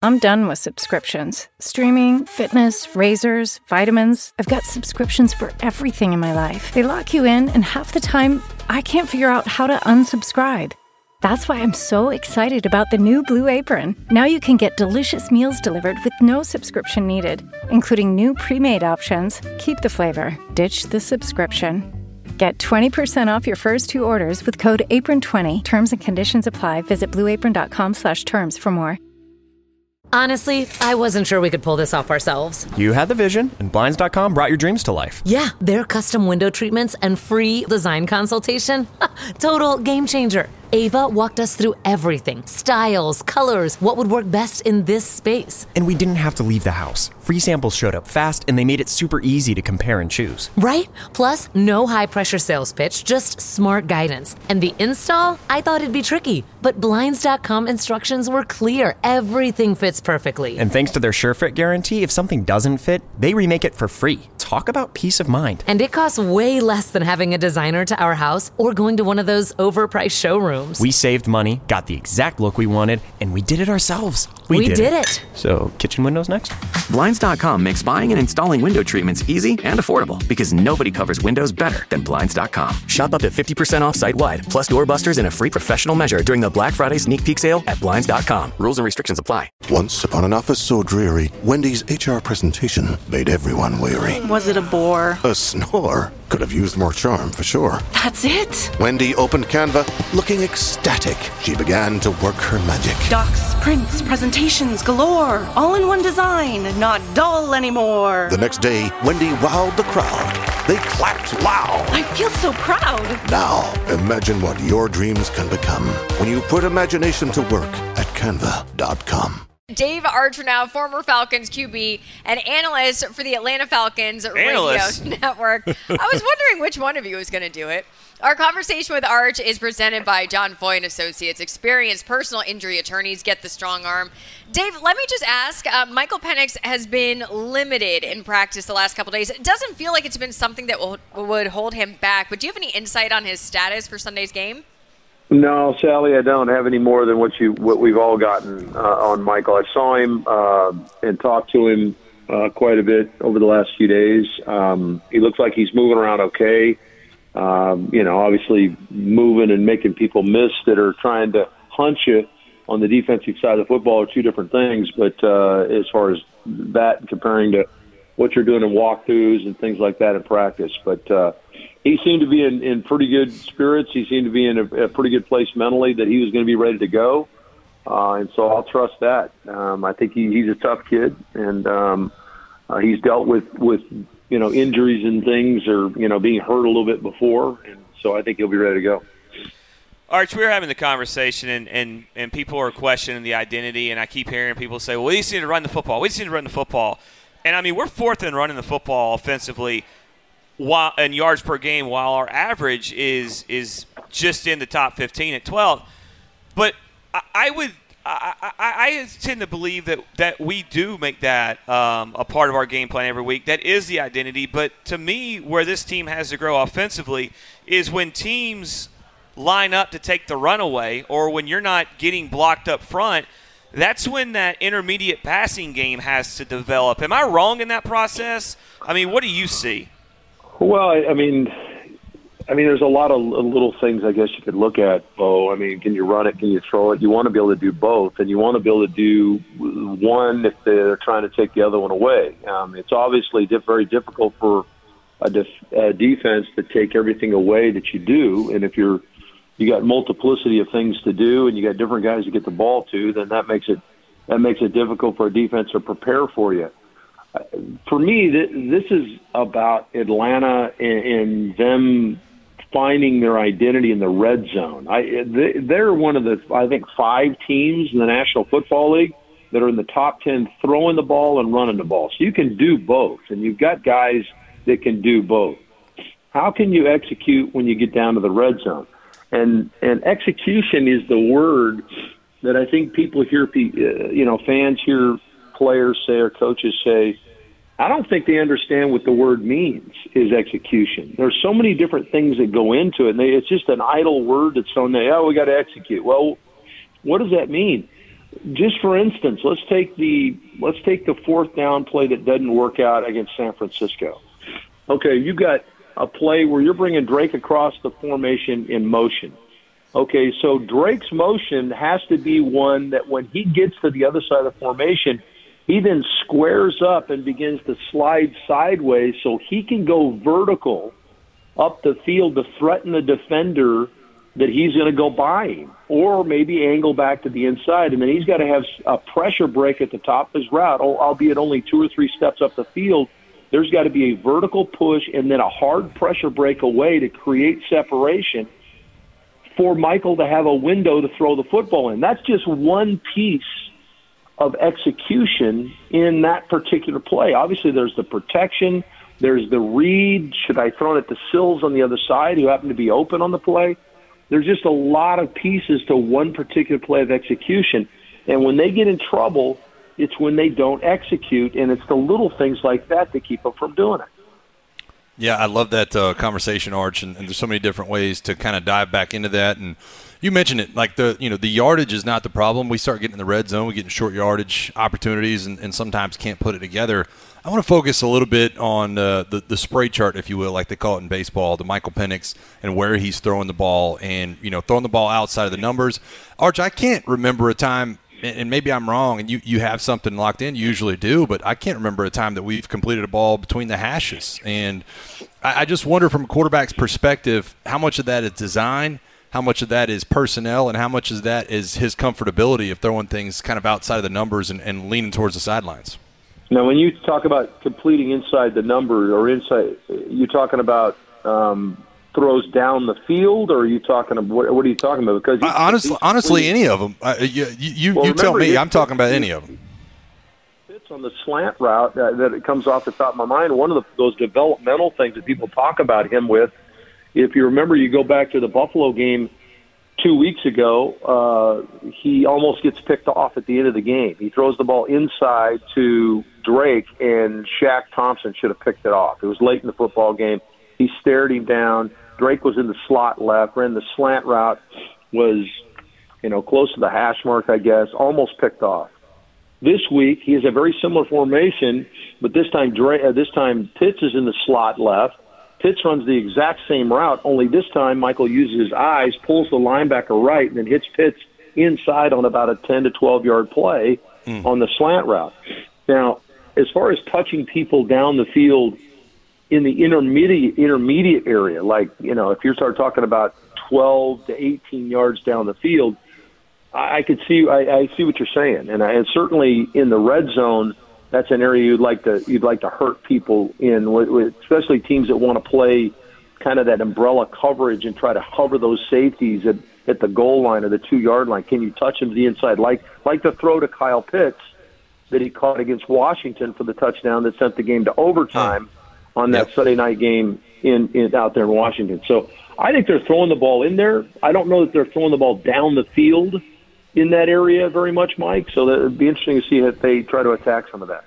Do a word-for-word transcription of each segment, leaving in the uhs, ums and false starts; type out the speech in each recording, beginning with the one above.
I'm done with subscriptions. Streaming, fitness, razors, vitamins. I've got subscriptions for everything in my life. They lock you in, and half the time, I can't figure out how to unsubscribe. That's why I'm so excited about the new Blue Apron. Now you can get delicious meals delivered with no subscription needed, including new pre-made options. Keep the flavor, ditch the subscription. Get twenty percent off your first two orders with code apron twenty. Terms and conditions apply. Visit blueapron.com slash terms for more. Honestly, I wasn't sure we could pull this off ourselves. You had the vision, and Blinds dot com brought your dreams to life. Yeah, their custom window treatments and free design consultation. Total game changer. Ava walked us through everything. Styles, colors, what would work best in this space. And we didn't have to leave the house. Free samples showed up fast, and they made it super easy to compare and choose. Right? Plus, no high-pressure sales pitch, just smart guidance. And the install? I thought it'd be tricky, but Blinds dot com instructions were clear. Everything fits perfectly. And thanks to their SureFit guarantee, if something doesn't fit, they remake it for free. Talk about peace of mind. And it costs way less than having a designer to our house or going to one of those overpriced showrooms. We saved money, got the exact look we wanted, and we did it ourselves. We, we did, did it. it. So, kitchen windows next? Blinds dot com makes buying and installing window treatments easy and affordable because nobody covers windows better than Blinds dot com. Shop up to fifty percent off site-wide, plus doorbusters and a free professional measure during the Black Friday sneak peek sale at Blinds dot com. Rules and restrictions apply. Once upon an office so dreary, Wendy's H R presentation made everyone weary. Was it a bore? A snore. Could have used more charm, for sure. That's it? Wendy opened Canva, looking ecstatic. She began to work her magic. Docs, prints, presentations galore. All in one design, not dull anymore. The next day, Wendy wowed the crowd. They clapped loud. I feel so proud. Now, imagine what your dreams can become when you put imagination to work at canva dot com. Dave Archinow, former Falcons Q B and analyst for the Atlanta Falcons analyst. Radio Network. I was wondering which one of you was going to do it. Our conversation with Arch is presented by John Foy and Associates. Experienced personal injury attorneys, get the strong arm. Dave, let me just ask, uh, Michael Penix has been limited in practice the last couple days. It doesn't feel like it's been something that will, would hold him back, but do you have any insight on his status for Sunday's game? No, Sally, I don't have any more than what you what we've all gotten uh, on Michael. I saw him uh, and talked to him uh, quite a bit over the last few days. Um, he looks like he's moving around okay. Um, you know, obviously moving and making people miss that are trying to hunt you on the defensive side of the football are two different things. But uh, as far as that and comparing to what you're doing in walkthroughs and things like that in practice, but uh, he seemed to be in, in pretty good spirits. He seemed to be in a, a pretty good place mentally that he was going to be ready to go. Uh, and so I'll trust that. Um, I think he, he's a tough kid, and um, uh, he's dealt with, with, you know, injuries and things or, you know, being hurt a little bit before. And so I think he'll be ready to go. Arch, we were having the conversation, and, and, and people are questioning the identity, and I keep hearing people say, well, we just need to run the football. We just need to run the football. And, I mean, we're fourth in running the football offensively while in yards per game, while our average is is just in the top fifteen at twelve. But I, I would I, I, I tend to believe that, that we do make that um, a part of our game plan every week. That is the identity. But to me, where this team has to grow offensively is when teams line up to take the runaway, or when you're not getting blocked up front. That's when that intermediate passing game has to develop. Am I wrong in that process? I mean, what do you see? Well, I, I mean, I mean, there's a lot of little things I guess you could look at, Bo. I mean, can you run it? Can you throw it? You want to be able to do both, and you want to be able to do one if they're trying to take the other one away. Um, it's obviously diff- very difficult for a, def- a defense to take everything away that you do, and if you're you got multiplicity of things to do, and you got different guys to get the ball to, then that makes it that makes it difficult for a defense to prepare for you. For me, th- this is about Atlanta and, and them finding their identity in the red zone. I, they, they're one of the, I think, five teams in the National Football League that are in the top ten throwing the ball and running the ball. So you can do both, and you've got guys that can do both. How can you execute when you get down to the red zone? And and execution is the word that I think people hear, you know, fans hear players say or coaches say. I don't think they understand what the word means is execution. There's so many different things that go into it. And they, it's just an idle word that's thrown there. Oh, we got to execute. Well, what does that mean? just for instance, let's take the let's take the fourth down play that doesn't work out against San Francisco. Okay, you got a play where you're bringing Drake across the formation in motion. Okay, so Drake's motion has to be one that when he gets to the other side of the formation, he then squares up and begins to slide sideways so he can go vertical up the field to threaten the defender that he's going to go by him, or maybe angle back to the inside. And then he's got to have a pressure break at the top of his route, albeit only two or three steps up the field. There's got to be a vertical push and then a hard pressure break away to create separation for Michael to have a window to throw the football in. That's just one piece of execution in that particular play. Obviously, there's the protection, there's the read. Should I throw it to Sills on the other side, who happened to be open on the play? There's just a lot of pieces to one particular play of execution. And when they get in trouble, it's when they don't execute, and it's the little things like that that keep them from doing it. Yeah, I love that uh, conversation, Arch, and, and there's so many different ways to kind of dive back into that. And you mentioned it, like the you know the yardage is not the problem. We start getting in the red zone, we get in short yardage opportunities, and, and sometimes can't put it together. I want to focus a little bit on uh, the the spray chart, if you will, like they call it in baseball, the Michael Penix and where he's throwing the ball, and you know throwing the ball outside of the numbers. Arch, I can't remember a time. And maybe I'm wrong, and you, you have something locked in. You usually do, but I can't remember a time that we've completed a ball between the hashes. And I, I just wonder from a quarterback's perspective, how much of that is design, how much of that is personnel, and how much of that is his comfortability of throwing things kind of outside of the numbers and, and leaning towards the sidelines. Now, when you talk about completing inside the number or inside, you're talking about um, – throws down the field, or are you talking about, what, what are you talking about? Because I, honestly, honestly, any of them. Uh, you you, well, you tell me. I'm talking about any of them. It's on the slant route uh, that it comes off the top of my mind. One of the, those developmental things that people talk about him with, if you remember, you go back to the Buffalo game two weeks ago, uh, he almost gets picked off at the end of the game. He throws the ball inside to Drake, and Shaq Thompson should have picked it off. It was late in the football game. He stared him down. Drake was in the slot left, ran the slant route, was, you know, close to the hash mark, I guess, almost picked off. This week, he has a very similar formation, but this time Drake, uh, this time Pitts is in the slot left. Pitts runs the exact same route, only this time Michael uses his eyes, pulls the linebacker right, and then hits Pitts inside on about a ten to twelve-yard play mm. on the slant route. Now, as far as touching people down the field in the intermediate intermediate area, like, you know, if you start talking about twelve to eighteen yards down the field, I, I could see I, I see what you're saying, and, I, and certainly in the red zone, that's an area you'd like to you'd like to hurt people in, with, with, especially teams that want to play kind of that umbrella coverage and try to hover those safeties at, at the goal line or the two yard line. Can you touch them to the inside, like like the throw to Kyle Pitts that he caught against Washington for the touchdown that sent the game to overtime on that yep. Sunday night game in, in out there in Washington. So I think they're throwing the ball in there. I don't know that they're throwing the ball down the field in that area very much, Mike. So that would be interesting to see if they try to attack some of that.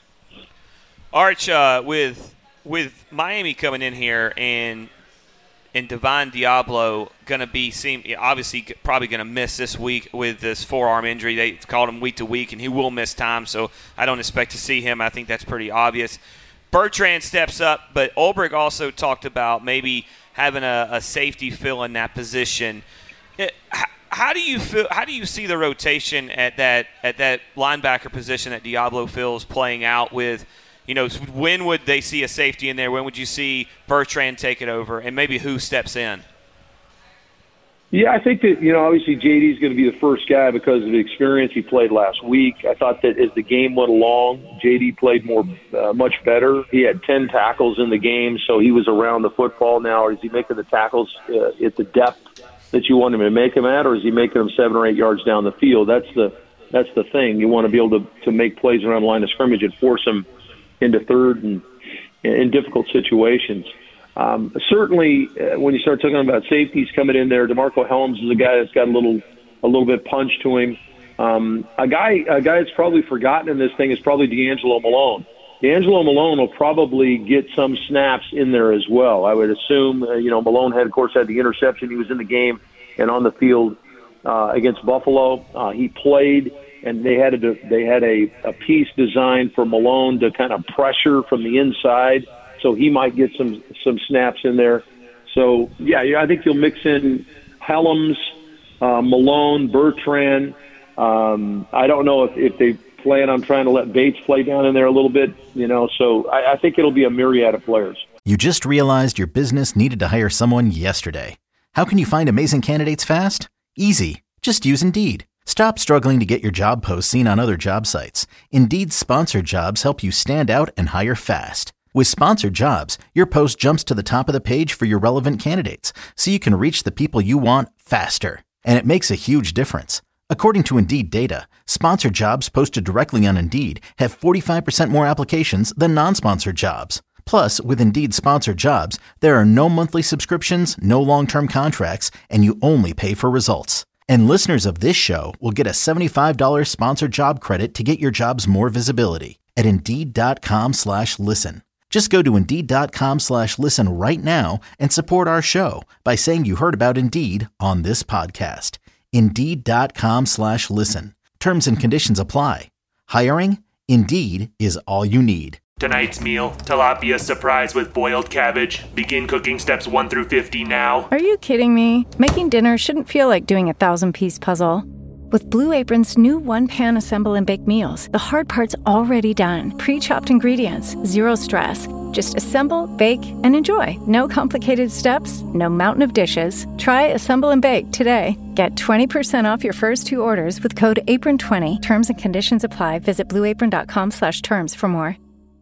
Arch, uh, with with Miami coming in here and and Divine Diablo going to be seem obviously probably going to miss this week with this forearm injury. They called him week to week, and he will miss time. So I don't expect to see him. I think that's pretty obvious. Bertrand steps up, but Ulbrich also talked about maybe having a, a safety fill in that position. It, how, how do you feel? How do you see the rotation at that at that linebacker position that Diablo fills playing out with? You know, when would they see a safety in there? When would you see Bertrand take it over, and maybe who steps in? Yeah, I think that, you know, obviously J D is going to be the first guy because of the experience he played last week. I thought that as the game went along, J D played more, uh, much better. He had ten tackles in the game, so he was around the football. Now, is he making the tackles uh, at the depth that you want him to make them at, or is he making them seven or eight yards down the field? That's the that's the thing. You want to be able to, to make plays around the line of scrimmage and force them into third and in difficult situations. Um, certainly, uh, when you start talking about safeties coming in there, DeMarco Helms is a guy that's got a little, a little bit punch to him. Um, a guy, a guy that's probably forgotten in this thing is probably D'Angelo Malone. D'Angelo Malone will probably get some snaps in there as well. I would assume. Uh, you know, Malone had, of course, had the interception. He was in the game and on the field uh, against Buffalo. Uh, he played. and they had a they had a, a piece designed for Malone to kind of pressure from the inside, so he might get some some snaps in there. So yeah, yeah I think you'll mix in Helms, uh, Malone, Bertrand. Um, I don't know if, if they plan on trying to let Bates play down in there a little bit, you know. So I, I think it'll be a myriad of players. You just realized your business needed to hire someone yesterday. How can you find amazing candidates fast? Easy. Just use Indeed. Stop struggling to get your job posts seen on other job sites. Indeed's sponsored jobs help you stand out and hire fast. With sponsored jobs, your post jumps to the top of the page for your relevant candidates, so you can reach the people you want faster. And it makes a huge difference. According to Indeed data, sponsored jobs posted directly on Indeed have forty-five percent more applications than non-sponsored jobs. Plus, with Indeed sponsored jobs, there are no monthly subscriptions, no long-term contracts, and you only pay for results. And listeners of this show will get a seventy-five dollars sponsored job credit to get your jobs more visibility at Indeed.com slash listen. Just go to Indeed.com slash listen right now and support our show by saying you heard about Indeed on this podcast. Indeed.com slash listen. Terms and conditions apply. Hiring? Indeed is all you need. Tonight's meal, tilapia surprise with boiled cabbage. Begin cooking steps one through fifty now. Are you kidding me? Making dinner shouldn't feel like doing a thousand-piece puzzle. With Blue Apron's new one-pan assemble and bake meals, the hard part's already done. Pre-chopped ingredients, zero stress. Just assemble, bake, and enjoy. No complicated steps, no mountain of dishes. Try Assemble and Bake today. Get twenty percent off your first two orders with code apron twenty. Terms and conditions apply. Visit blueapron.com slash terms for more.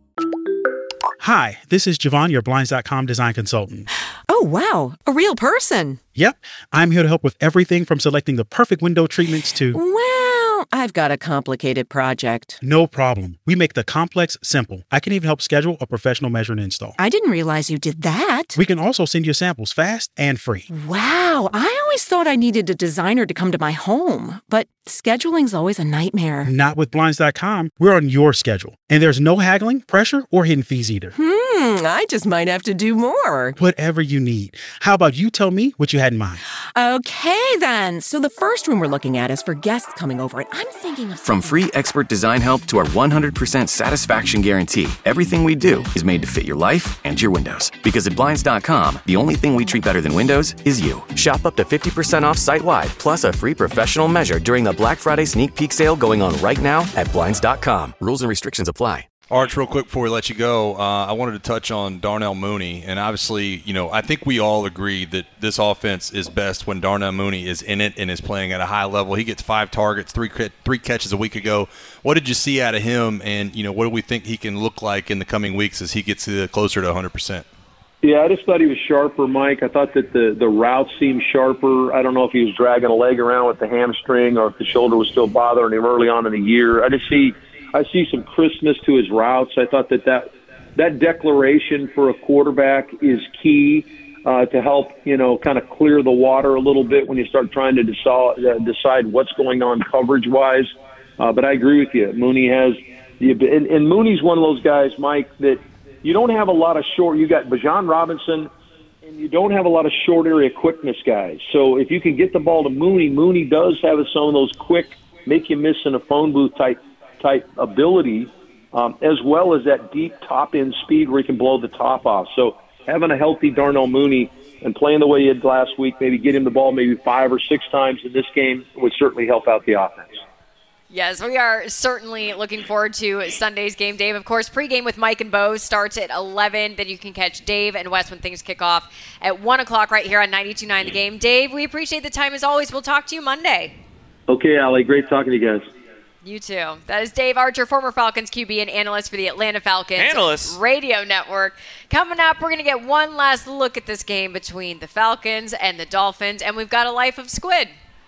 Hi, this is Javon, your Blinds dot com design consultant. Oh, wow. A real person. Yep. I'm here to help with everything from selecting the perfect window treatments to... Well, I've got a complicated project. No problem. We make the complex simple. I can even help schedule a professional measure and install. I didn't realize you did that. We can also send you samples fast and free. Wow. I always thought I needed a designer to come to my home, but scheduling's always a nightmare. Not with Blinds dot com. We're on your schedule. And there's no haggling, pressure, or hidden fees either. Hmm, I just might have to do more. Whatever you need. How about you tell me what you had in mind? Okay, then. So the first room we're looking at is for guests coming over, and I'm thinking of... From free expert design help to our one hundred percent satisfaction guarantee, everything we do is made to fit your life and your windows. Because at Blinds dot com, the only thing we treat better than windows is you. Shop up to fifty percent off site-wide, plus a free professional measure during the Black Friday sneak peek sale going on right now at Blinds dot com. Rules and restrictions apply. Arch, real quick before we let you go, uh, I wanted to touch on Darnell Mooney. And obviously, you know, I think we all agree that this offense is best when Darnell Mooney is in it and is playing at a high level. He gets five targets, three three catches a week ago. What did you see out of him? And, you know, what do we think he can look like in the coming weeks as he gets uh, closer to one hundred percent? Yeah, I just thought he was sharper, Mike. I thought that the, the route seemed sharper. I don't know if he was dragging a leg around with the hamstring or if the shoulder was still bothering him early on in the year. I just see I see some crispness to his routes. I thought that that, that declaration for a quarterback is key uh, to help, you know, kind of clear the water a little bit when you start trying to decide, uh, decide what's going on coverage-wise. Uh, but I agree with you. Mooney has the and, and Mooney's one of those guys, Mike, that you don't have a lot of short. You got Bijan Robinson, and you don't have a lot of short area quickness guys. So if you can get the ball to Mooney, Mooney does have some of those quick, make you miss in a phone booth type type ability, um, as well as that deep top end speed where he can blow the top off. So having a healthy Darnell Mooney and playing the way he did last week, maybe get him the ball maybe five or six times in this game would certainly help out the offense. Yes, we are certainly looking forward to Sunday's game, Dave. Of course, pregame with Mike and Bo starts at eleven. Then you can catch Dave and Wes when things kick off at one o'clock right here on ninety-two point nine The Game. Dave, we appreciate the time as always. We'll talk to you Monday. Okay, Allie. Great talking to you guys. You too. That is Dave Archer, former Falcons Q B and analyst for the Atlanta Falcons Analyst? Radio Network. Coming up, we're going to get one last look at this game between the Falcons and the Dolphins, and we've got a life of squid.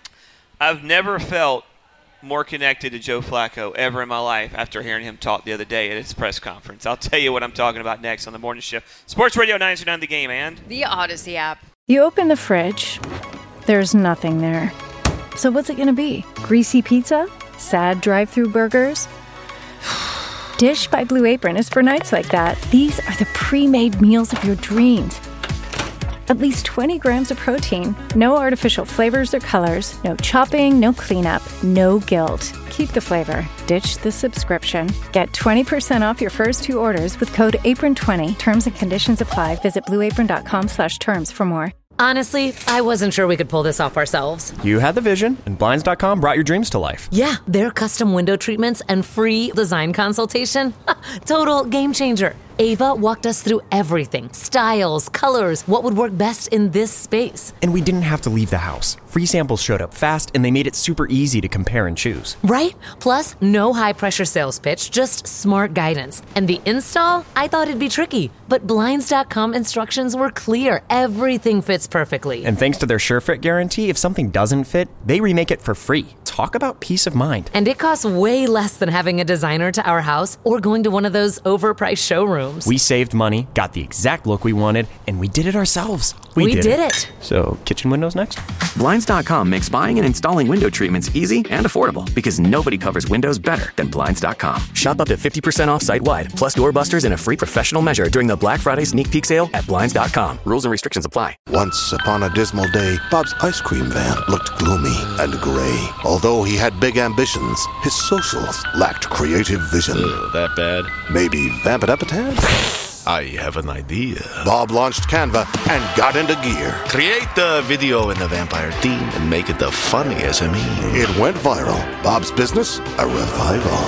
I've never felt more connected to Joe Flacco ever in my life after hearing him talk the other day at his press conference. I'll tell you what I'm talking about next on the morning shift. Sports Radio ninety-two point nine The Game and the Odyssey app. You open the fridge, there's nothing there. So what's it going to be? Greasy pizza? Sad drive-thru burgers? Dish by Blue Apron is for nights like that. These are the pre-made meals of your dreams. At least twenty grams of protein. No artificial flavors or colors. No chopping, no cleanup, no guilt. Keep the flavor. Ditch the subscription. Get twenty percent off your first two orders with code apron twenty. Terms and conditions apply. Visit blue apron dot com slash terms for more. Honestly, I wasn't sure we could pull this off ourselves. You had the vision, and Blinds dot com brought your dreams to life. Yeah, their custom window treatments and free design consultation. Total game changer. Ava walked us through everything. Styles, colors, what would work best in this space. And we didn't have to leave the house. Free samples showed up fast, and they made it super easy to compare and choose. Right? Plus, no high-pressure sales pitch, just smart guidance. And the install? I thought it'd be tricky. But Blinds dot com instructions were clear. Everything fits perfectly. And thanks to their SureFit guarantee, if something doesn't fit, they remake it for free. Talk about peace of mind. And it costs way less than having a designer to our house or going to one of those overpriced showrooms. We saved money, got the exact look we wanted, and we did it ourselves. We, we did, did it. it. So, kitchen windows next? Blinds dot com makes buying and installing window treatments easy and affordable because nobody covers windows better than Blinds dot com. Shop up to fifty percent off site-wide, plus doorbusters and a free professional measure during the Black Friday sneak peek sale at Blinds dot com. Rules and restrictions apply. Once upon a dismal day, Bob's ice cream van looked gloomy and gray. Although he had big ambitions, his socials lacked creative vision. Uh, that bad? Maybe vamp it up a tad? I have an idea. Bob launched Canva and got into gear. Create the video in the vampire theme and make it the funniest I mean. It went viral. Bob's business, a revival.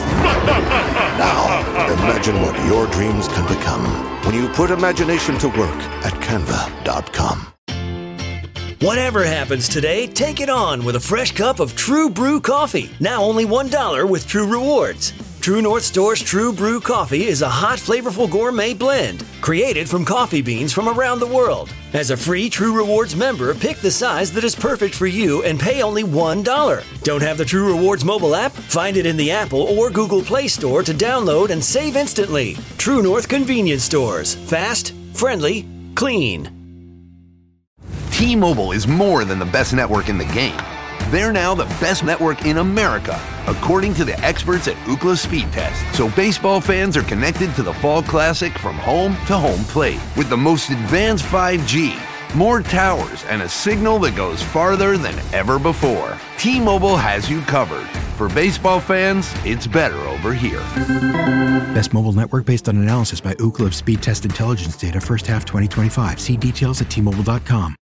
Now, imagine what your dreams can become when you put imagination to work at canva dot com. Whatever happens today, take it on with a fresh cup of True Brew coffee. Now only one dollar with True Rewards. True North Store's True Brew coffee is a hot, flavorful gourmet blend created from coffee beans from around the world. As a free True Rewards member, pick the size that is perfect for you and pay only one dollar. Don't have the True Rewards mobile app? Find it in the Apple or Google Play Store to download and save instantly. True North Convenience Stores. Fast, friendly, clean. T-Mobile is more than the best network in the game. They're now the best network in America, according to the experts at Ookla Speed Test. So baseball fans are connected to the Fall Classic from home to home plate with the most advanced five G, more towers, and a signal that goes farther than ever before. T-Mobile has you covered. For baseball fans, it's better over here. Best mobile network based on analysis by Ookla of Speed Test Intelligence data first half twenty twenty-five. See details at T Mobile dot com.